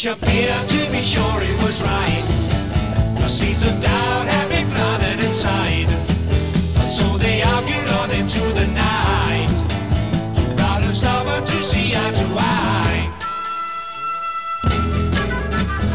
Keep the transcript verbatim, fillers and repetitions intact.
much appear to be sure he was right. The seeds of doubt had been planted inside, and so they argued on into the